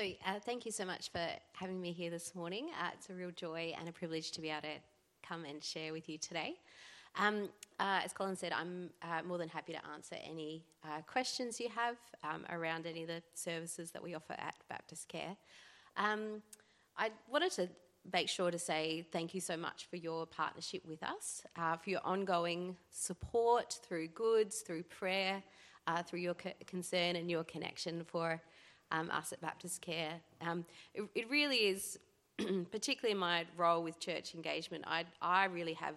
Thank you so much for having me here this morning. It's a real joy and a privilege to be able to come and share with you today. As Colin said, I'm more than happy to answer any questions you have around any of the services that we offer at Baptist Care. I wanted to make sure to say thank you so much for your partnership with us, for your ongoing support through goods, through prayer, through your concern and your connection for us at Baptist Care. It really is, particularly in my role with church engagement, I really have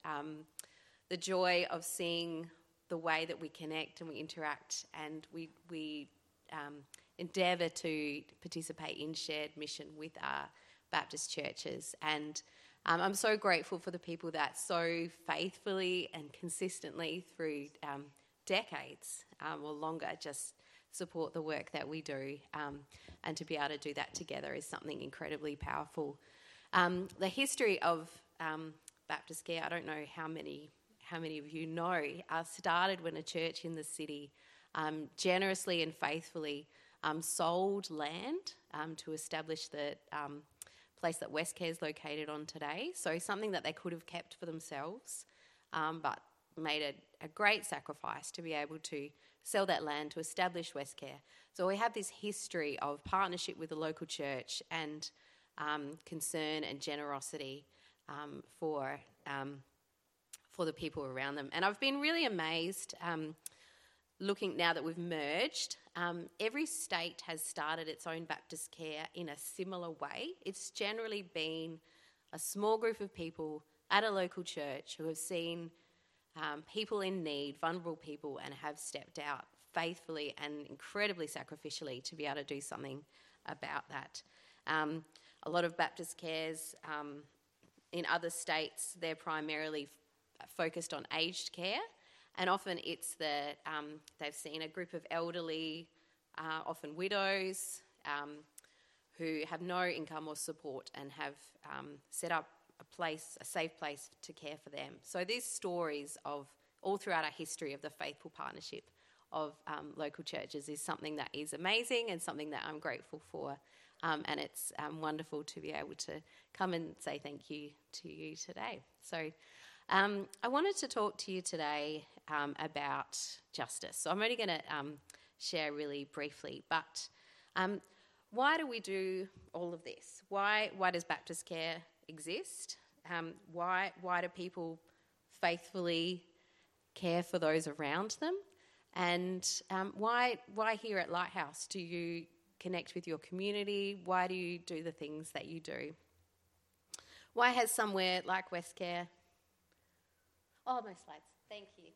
the joy of seeing the way that we connect and we interact, and we endeavour to participate in shared mission with our Baptist churches. And I'm so grateful for the people that so faithfully and consistently through decades or longer just support the work that we do, and to be able to do that together is something incredibly powerful. The history of Baptist Care, I don't know how many of you know, started when a church in the city generously and faithfully sold land to establish the place that Westcare is located on today. So something that they could have kept for themselves, but made a great sacrifice to be able to sell that land to establish Westcare. So we have this history of partnership with the local church and concern and generosity for the people around them. And I've been really amazed looking now that we've merged. Every state has started its own Baptist Care in a similar way. It's generally been a small group of people at a local church who have seen people in need, vulnerable people, and have stepped out faithfully and incredibly sacrificially to be able to do something about that. A lot of Baptist Cares in other states, they're primarily focused on aged care, and often it's they've seen a group of elderly, often widows, who have no income or support and have set up a safe place to care for them. So these stories of all throughout our history of the faithful partnership of local churches is something that is amazing and something that I'm grateful for. And it's wonderful to be able to come and say thank you to you today. So I wanted to talk to you today about justice. So I'm only going to share really briefly, but why do we do all of this? Why does Baptist Care exist? Why do people faithfully care for those around them? And why here at Lighthouse do you connect with your community? Why do you do the things that you do? Why has somewhere like Westcare... Oh, my slides. Thank you.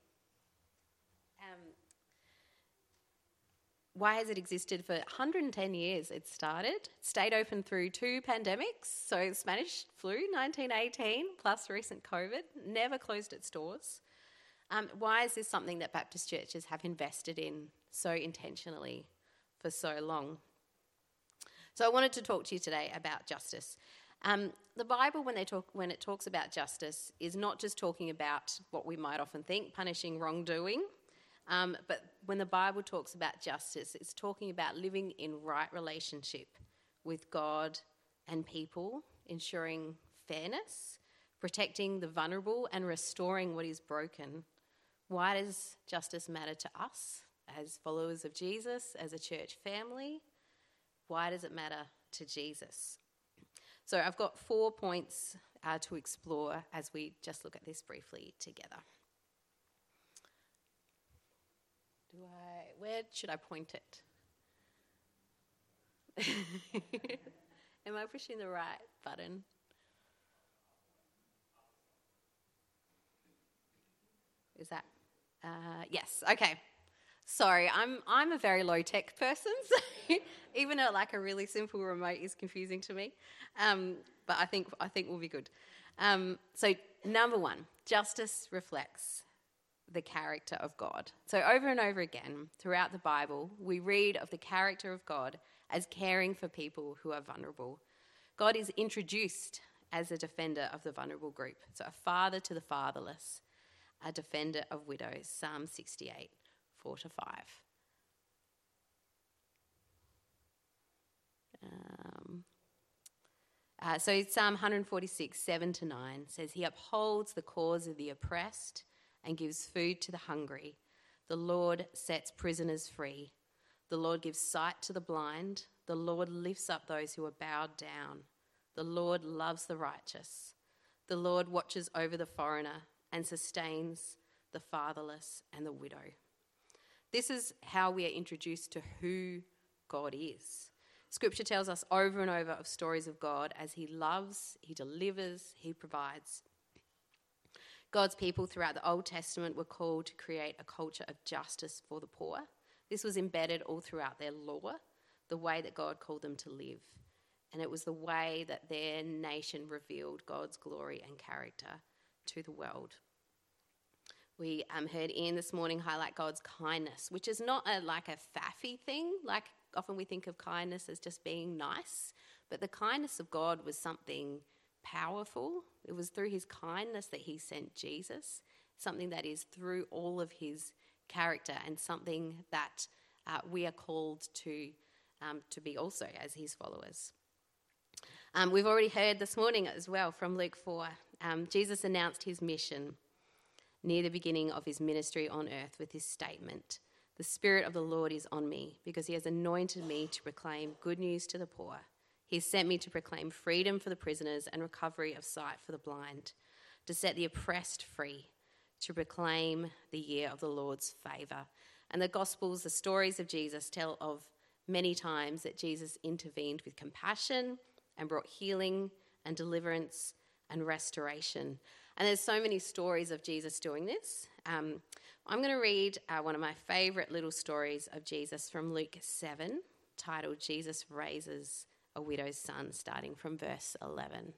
Why has it existed for 110 years? It stayed open through 2 pandemics, so Spanish flu, 1918, plus recent COVID, never closed its doors. Why is this something that Baptist churches have invested in so intentionally for so long? So I wanted to talk to you today about justice. The Bible, when it talks about justice, is not just talking about what we might often think, punishing wrongdoing, but when the Bible talks about justice, it's talking about living in right relationship with God and people, ensuring fairness, protecting the vulnerable and restoring what is broken. Why does justice matter to us as followers of Jesus, as a church family? Why does it matter to Jesus? So I've got 4 points to explore as we just look at this briefly together. Where should I point it? Am I pushing the right button? Is that? Yes. Okay. Sorry, I'm a very low tech person, so even a really simple remote is confusing to me. But I think we'll be good. So number 1, justice reflects the character of God. So over and over again throughout the Bible, we read of the character of God as caring for people who are vulnerable. God is introduced as a defender of the vulnerable group, so a father to the fatherless, a defender of widows, Psalm 68, 4-5. So Psalm 146, 7-9 says, He upholds the cause of the oppressed and gives food to the hungry. The Lord sets prisoners free. The Lord gives sight to the blind. The Lord lifts up those who are bowed down. The Lord loves the righteous. The Lord watches over the foreigner and sustains the fatherless and the widow. This is how we are introduced to who God is. Scripture tells us over and over of stories of God as he loves, he delivers, he provides. God's people throughout the Old Testament were called to create a culture of justice for the poor. This was embedded all throughout their law, the way that God called them to live. And it was the way that their nation revealed God's glory and character to the world. We heard Ian this morning highlight God's kindness, which is not like a faffy thing. Like often we think of kindness as just being nice, but the kindness of God was something powerful. It was through his kindness that he sent Jesus, something that is through all of his character and something that we are called to be also as his followers. We've already heard this morning as well from Luke 4. Jesus announced his mission near the beginning of his ministry on earth with this statement, "The Spirit of the Lord is on me because he has anointed me to proclaim good news to the poor. He has sent me to proclaim freedom for the prisoners and recovery of sight for the blind, to set the oppressed free, to proclaim the year of the Lord's favour." And the Gospels, the stories of Jesus, tell of many times that Jesus intervened with compassion and brought healing and deliverance and restoration. And there's so many stories of Jesus doing this. I'm going to read one of my favourite little stories of Jesus from Luke 7, titled Jesus Raises a Widow's Son, starting from verse 11.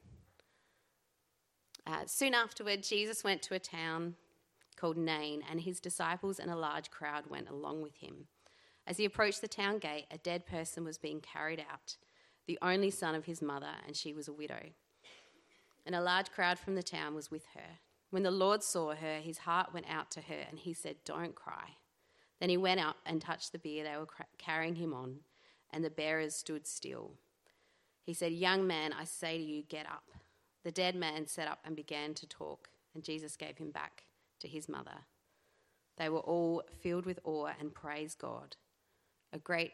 Soon afterward, Jesus went to a town called Nain, and his disciples and a large crowd went along with him. As he approached the town gate, a dead person was being carried out, the only son of his mother, and she was a widow. And a large crowd from the town was with her. When the Lord saw her, his heart went out to her, and he said, "Don't cry." Then he went up and touched the bier they were carrying him on, and the bearers stood still. He said, "Young man, I say to you, get up." The dead man sat up and began to talk, and Jesus gave him back to his mother. They were all filled with awe and praised God. "A great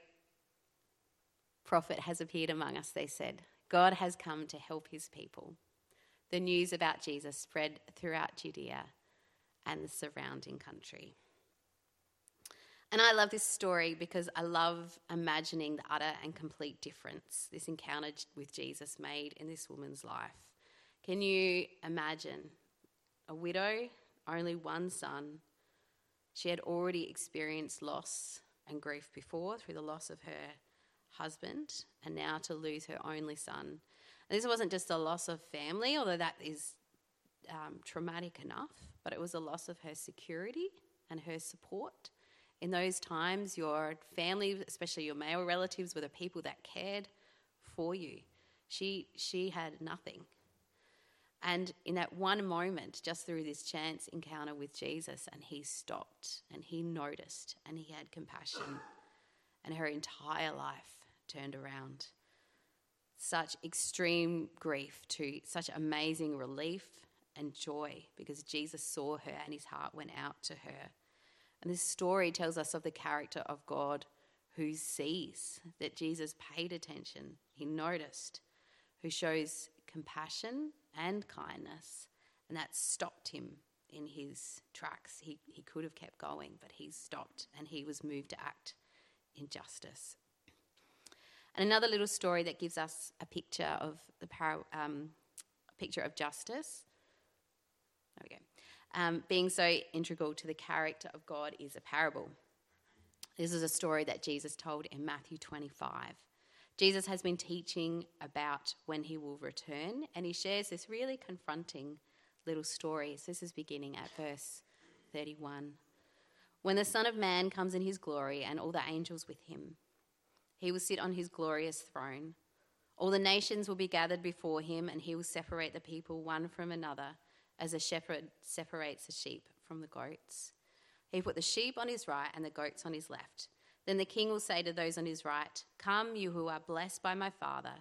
prophet has appeared among us," they said. "God has come to help his people." The news about Jesus spread throughout Judea and the surrounding country. And I love this story because I love imagining the utter and complete difference this encounter with Jesus made in this woman's life. Can you imagine a widow, only one son? She had already experienced loss and grief before through the loss of her husband, and now to lose her only son. And this wasn't just a loss of family, although that is traumatic enough, but it was a loss of her security and her support. In those times, your family, especially your male relatives, were the people that cared for you. She had nothing. And in that one moment, just through this chance encounter with Jesus, and he stopped and he noticed and he had compassion, and her entire life turned around. Such extreme grief to such amazing relief and joy because Jesus saw her and his heart went out to her. And this story tells us of the character of God who sees, that Jesus paid attention, he noticed, who shows compassion and kindness, and that stopped him in his tracks. He could have kept going, but he stopped and he was moved to act in justice. And another little story that gives us a picture of justice. There we go. Being so integral to the character of God is a parable. This is a story that Jesus told in Matthew 25. Jesus has been teaching about when he will return, and he shares this really confronting little story. So this is beginning at verse 31. "When the Son of Man comes in his glory and all the angels with him, he will sit on his glorious throne. All the nations will be gathered before him, and he will separate the people one from another, as a shepherd separates the sheep from the goats. He put the sheep on his right and the goats on his left. Then the king will say to those on his right, 'Come, you who are blessed by my Father,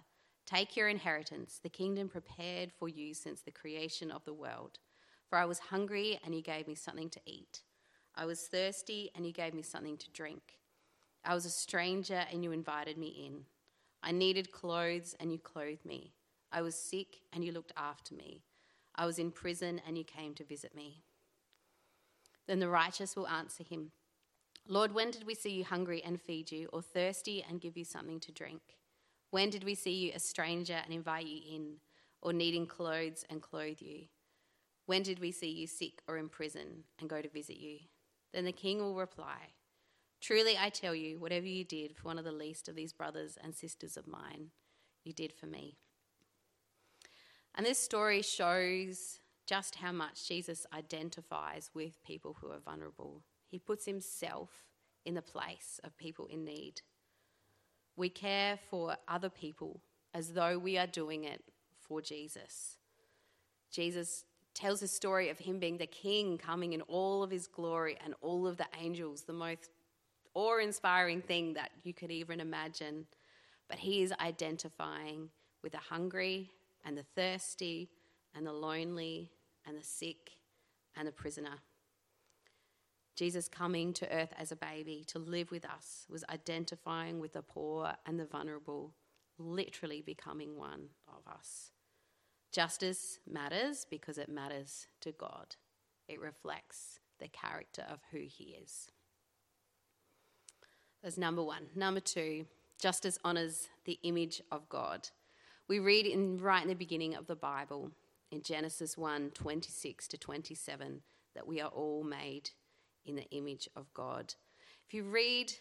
Take your inheritance, the kingdom prepared for you since the creation of the world. For I was hungry, and you gave me something to eat. I was thirsty, and you gave me something to drink. I was a stranger, and you invited me in. I needed clothes, and you clothed me. I was sick, and you looked after me. I was in prison, and you came to visit me." Then the righteous will answer him, "Lord, when did we see you hungry and feed you, or thirsty and give you something to drink? When did we see you a stranger and invite you in, or needing clothes and clothe you? When did we see you sick or in prison and go to visit you?" Then the king will reply, "Truly I tell you, whatever you did for one of the least of these brothers and sisters of mine, you did for me." And this story shows just how much Jesus identifies with people who are vulnerable. He puts himself in the place of people in need. We care for other people as though we are doing it for Jesus. Jesus tells a story of him being the king, coming in all of his glory and all of the angels, the most awe-inspiring thing that you could even imagine. But he is identifying with the hungry and the thirsty and the lonely and the sick and the prisoner. Jesus coming to earth as a baby to live with us was identifying with the poor and the vulnerable, literally becoming one of us. Justice matters because it matters to God. It reflects the character of who he is. That's number one. Number two, justice honours the image of God. We read right in the beginning of the Bible, in Genesis 1:26 to 27, that we are all made in the image of God. If you read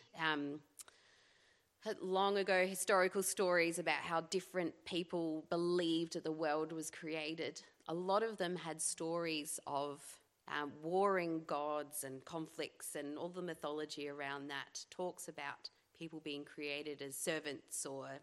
long ago historical stories about how different people believed that the world was created, a lot of them had stories of warring gods and conflicts, and all the mythology around that talks about people being created as servants or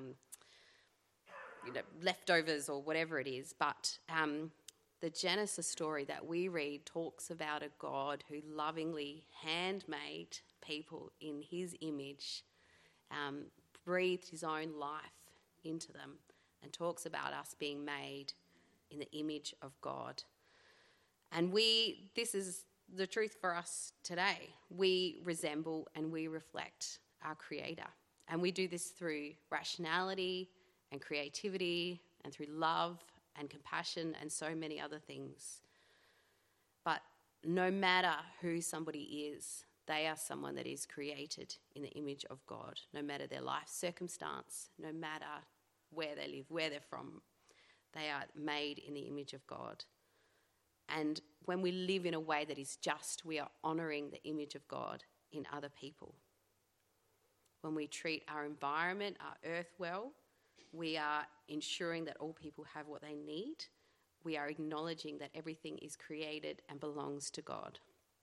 leftovers or whatever it is. But the Genesis story that we read talks about a God who lovingly handmade people in his image, breathed his own life into them, and talks about us being made in the image of God. And this is the truth for us today. We resemble and we reflect our Creator. And we do this through rationality and creativity and through love and compassion and so many other things. But no matter who somebody is, they are someone that is created in the image of God. No matter their life circumstance, no matter where they live, where they're from, they are made in the image of God. And when we live in a way that is just, we are honouring the image of God in other people. When we treat our environment, our earth well, we are ensuring that all people have what they need. We are acknowledging that everything is created and belongs to God.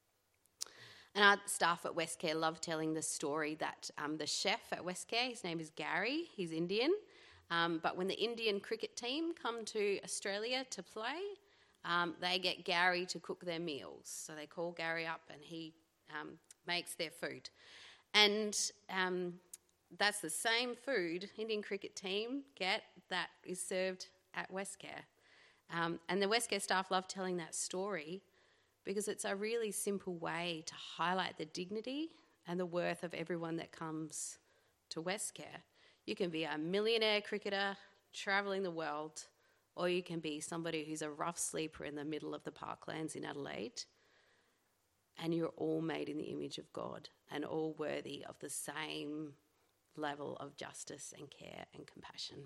And our staff at Westcare love telling the story that the chef at Westcare, his name is Gary, he's Indian, but when the Indian cricket team come to Australia to play, they get Gary to cook their meals. So they call Gary up and he makes their food. And that's the same food Indian cricket team get that is served at Westcare. And the Westcare staff love telling that story because it's a really simple way to highlight the dignity and the worth of everyone that comes to Westcare. You can be a millionaire cricketer travelling the world, or you can be somebody who's a rough sleeper in the middle of the parklands in Adelaide, and you're all made in the image of God and all worthy of the same level of justice and care and compassion.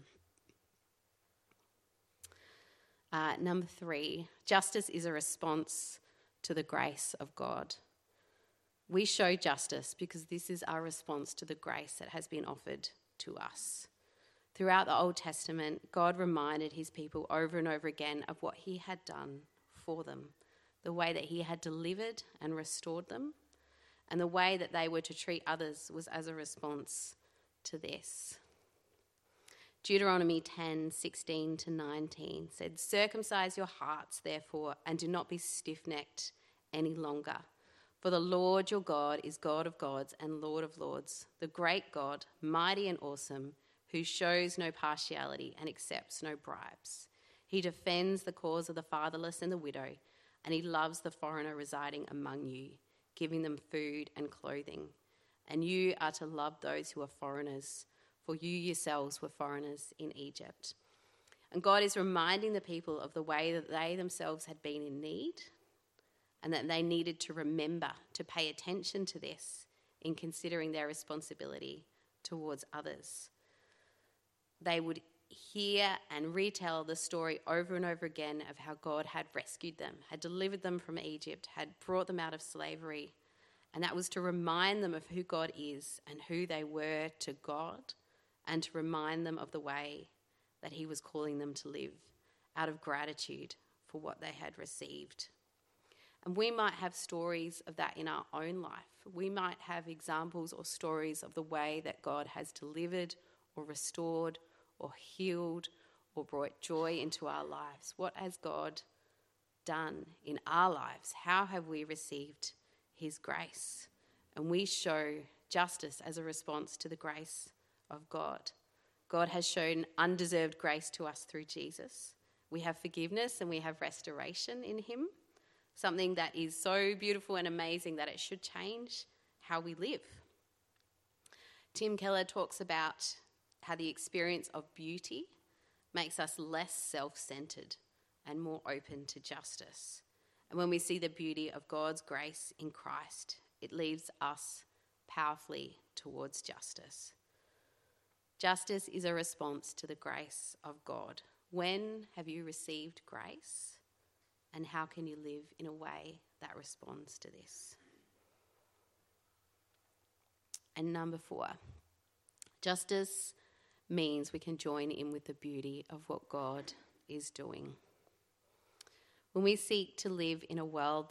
Number 3, justice is a response to the grace of God. We show justice because this is our response to the grace that has been offered to us. Throughout the Old Testament, God reminded his people over and over again of what he had done for them, the way that he had delivered and restored them, and the way that they were to treat others was as a response to this. Deuteronomy 10:16-19 said, "Circumcise your hearts, therefore, and do not be stiff-necked any longer. For the Lord your God is God of gods and Lord of lords, the great God, mighty and awesome, who shows no partiality and accepts no bribes. He defends the cause of the fatherless and the widow, and he loves the foreigner residing among you, giving them food and clothing. And you are to love those who are foreigners, for you yourselves were foreigners in Egypt. And God is reminding the people of the way that they themselves had been in need, and that they needed to remember to pay attention to this in considering their responsibility towards others. They would hear and retell the story over and over again of how God had rescued them, had delivered them from Egypt, had brought them out of slavery. And that was to remind them of who God is and who they were to God, and to remind them of the way that he was calling them to live out of gratitude for what they had received. And we might have stories of that in our own life. We might have examples or stories of the way that God has delivered or restored or healed or brought joy into our lives. What has God done in our lives? How have we received his grace? And we show justice as a response to the grace of God. God has shown undeserved grace to us through Jesus. We have forgiveness and we have restoration in him, something that is so beautiful and amazing that it should change how we live. Tim Keller talks about how the experience of beauty makes us less self-centered and more open to justice. And when we see the beauty of God's grace in Christ, it leads us powerfully towards justice. Justice is a response to the grace of God. When have you received grace? And how can you live in a way that responds to this? And number 4, justice means we can join in with the beauty of what God is doing. When we seek to live in the world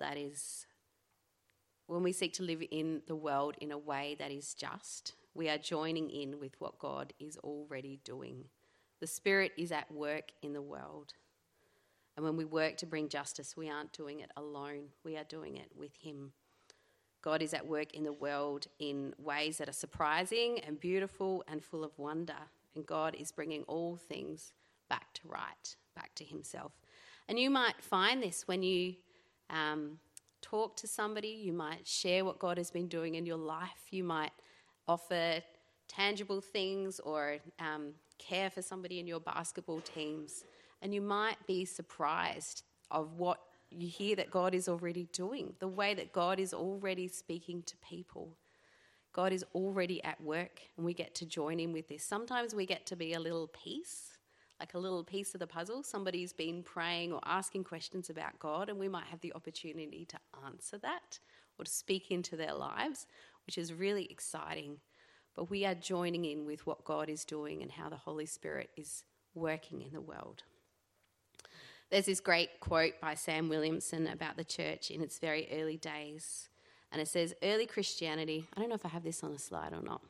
in a way that is just, we are joining in with what God is already doing. The Spirit is at work in the world. And when we work to bring justice, we aren't doing it alone. We are doing it with him. God is at work in the world in ways that are surprising and beautiful and full of wonder. And God is bringing all things back to right, back to himself. And you might find this when you talk to somebody. You might share what God has been doing in your life. You might offer tangible things or care for somebody in your basketball teams. And you might be surprised of what you hear that God is already doing, the way that God is already speaking to people. God is already at work, and we get to join in with this. Sometimes we get to be a little piece, like a little piece of the puzzle. Somebody's been praying or asking questions about God, and we might have the opportunity to answer that or to speak into their lives, which is really exciting. But we are joining in with what God is doing and how the Holy Spirit is working in the world. There's this great quote by Sam Williamson about the church in its very early days. And it says, early Christianity, I don't know if I have this on a slide or not.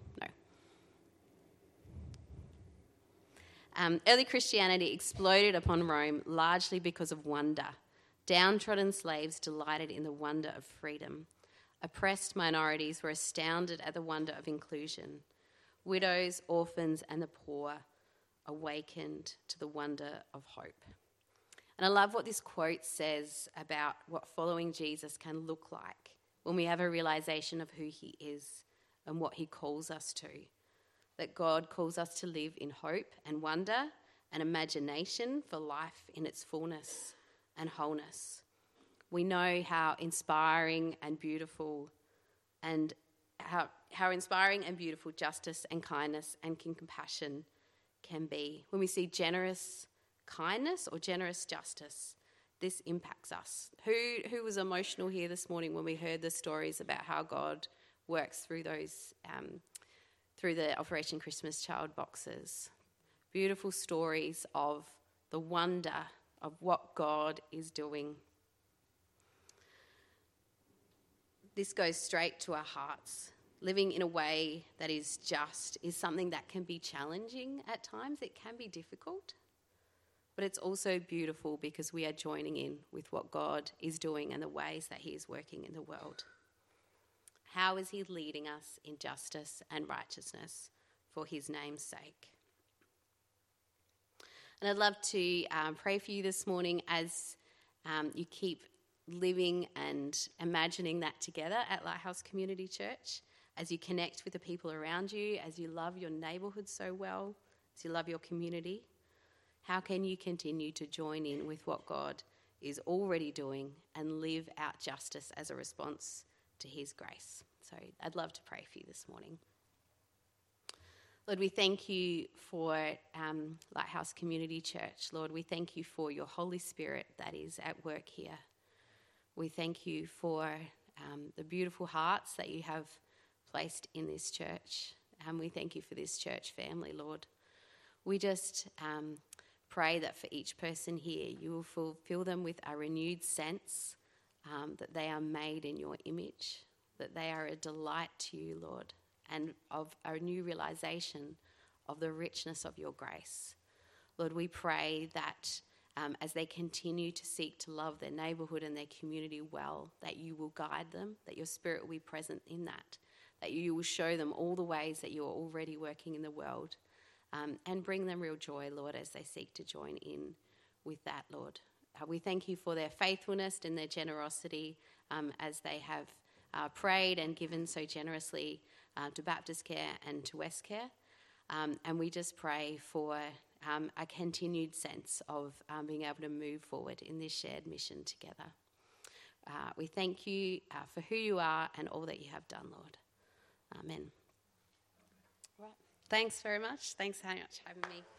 No. Early Christianity exploded upon Rome largely because of wonder. Downtrodden slaves delighted in the wonder of freedom. Oppressed minorities were astounded at the wonder of inclusion. Widows, orphans, and the poor awakened to the wonder of hope. And I love what this quote says about what following Jesus can look like when we have a realization of who he is and what he calls us to. That God calls us to live in hope and wonder and imagination for life in its fullness and wholeness. We know how inspiring and beautiful justice and kindness and compassion can be. When we see generous kindness or generous justice, this impacts us. Who was emotional here this morning when we heard the stories about how God works through those, through the Operation Christmas Child boxes? Beautiful stories of the wonder of what God is doing. This goes straight to our hearts. Living in a way that is just is something that can be challenging at times. It can be difficult. But it's also beautiful because we are joining in with what God is doing and the ways that he is working in the world. How is he leading us in justice and righteousness for his name's sake? And I'd love to pray for you this morning as you keep living and imagining that together at Lighthouse Community Church, as you connect with the people around you, as you love your neighbourhood so well, as you love your community. How can you continue to join in with what God is already doing and live out justice as a response to his grace? So I'd love to pray for you this morning. Lord, we thank you for Lighthouse Community Church. Lord, we thank you for your Holy Spirit that is at work here. We thank you for the beautiful hearts that you have placed in this church. And we thank you for this church family, Lord. We just pray that for each person here, you will fulfill them with a renewed sense that they are made in your image, that they are a delight to you, Lord, and of a new realization of the richness of your grace. Lord, we pray that as they continue to seek to love their neighbourhood and their community well, that you will guide them, that your Spirit will be present in that you will show them all the ways that you are already working in the world, and bring them real joy, Lord, as they seek to join in with that, Lord. We thank you for their faithfulness and their generosity as they have prayed and given so generously to Baptist Care and to West Care. And we just pray for a continued sense of being able to move forward in this shared mission together. We thank you for who you are and all that you have done, Lord. Amen. Right. Thanks very much. Thanks so much for having me.